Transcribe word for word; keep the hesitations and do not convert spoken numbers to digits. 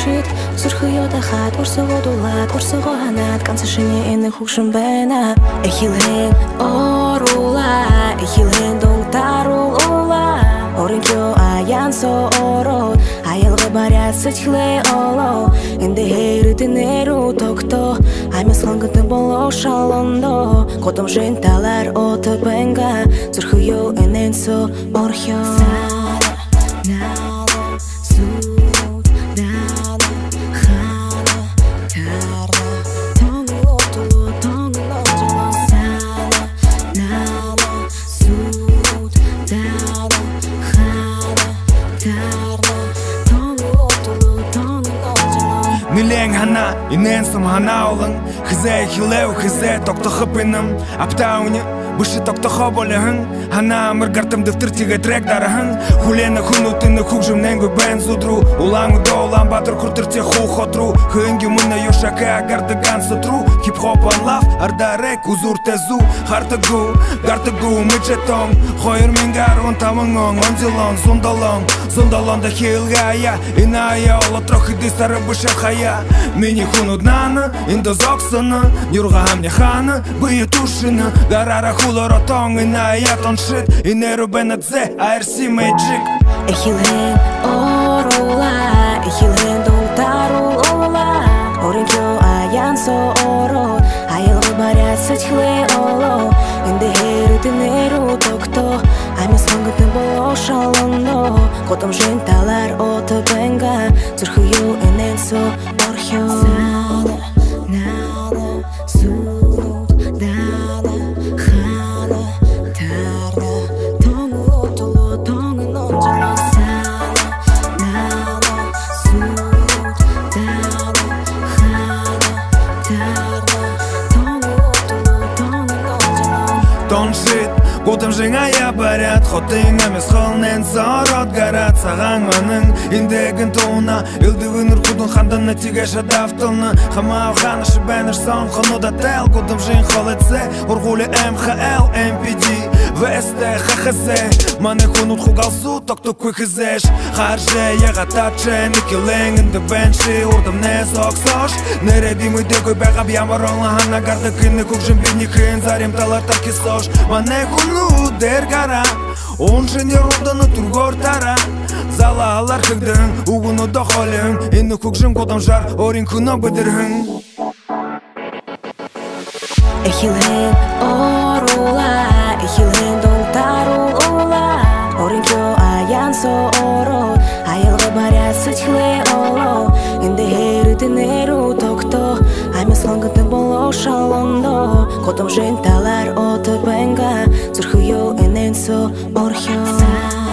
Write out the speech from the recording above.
шит Сурхıyor da хат Урсого дулат Урсого ханат Канцашыне эны хукшым бэна Эхилэн орула Эхилэн доңтарул ула Орынкё аян соорот Айылғы барят сычхлэ оло Энде хейрытынеру токто Аймес хангыты боло шалондо Котом женталар оты бэнга Сурхıyor энэн со орхё Нилэн хана, инэнсэм хана олон Хизэ хилэв, хизэ токтохыпыным Аптауни, бышы токтохоболыхын Хана амыр гартым дыфтыр тигэ трек дарыхын Хулены хунутыны хукжым нэнгу бэн зудру Улаңы до улам батыр куртыр те ху хотру Хынги мына йошака гардыган сытру Хип-хоп анлав, ардарек узур тезу Хартыгу, гартыгу мычетон Хойыр мингар он тамыңон Онзилон, зундалон, зундалон да хилгая Иная ола трохи дыстары бышы хая Мини хунуднаны, индозоксаны Нюрга амне ханы, бые тушыны Гарара хулоро тон, иная тон шит Инеру бенадзе, айрси мэджик Эхилэн орула Эхилэн доңтарул ула Орынкё аян соорот Айылғы барят сычхлэ оло Энде хейрытынеру токто Аймес хангыты боло шалондо Котом женталар оты бэнга Сурхıyor энэн со орхё Нана, суд, дана, хана, тарна Тоңы отулу, тоңын онжала Сана, нана, суд, дана, хана, тарна Тоңы отулу, тоңын онжала Тон шит, Котом жыңая барят, хотың әмес қолнен сарат гарат Саған маның индеген туына Илдывын үркудын ханданы тиге шадафтылны Хамау ханышы бәніш сан қыны да тәл Котом жың қол етсе, ұрғулі эм ха эл, эм пи ди Весте, ха ха зе Маны хунут хугалсу, ток-ток кой хызеш Харже, яға татчен, икелен Инді бәнші, ұрдым не соксош Нереди мүйде кой бәғап ямаронла Хана гарды кыны көкжін бедні кын Зарем талар тарки сош Маны хуну дергара Он жене роданы тургортара Зала алар хыгдың, угуну дохолың Инны көкжін котам жар, орин күна бідіргің Эхилэн орула Эхилэн доңтарул ула Орынкё аян соорот Айылғы барят сычхлэ оло Энде хейрытынеру токто Аймес хангыты боло шалондо Котом женталар оты бэнга Сурхıyor энэн со орхё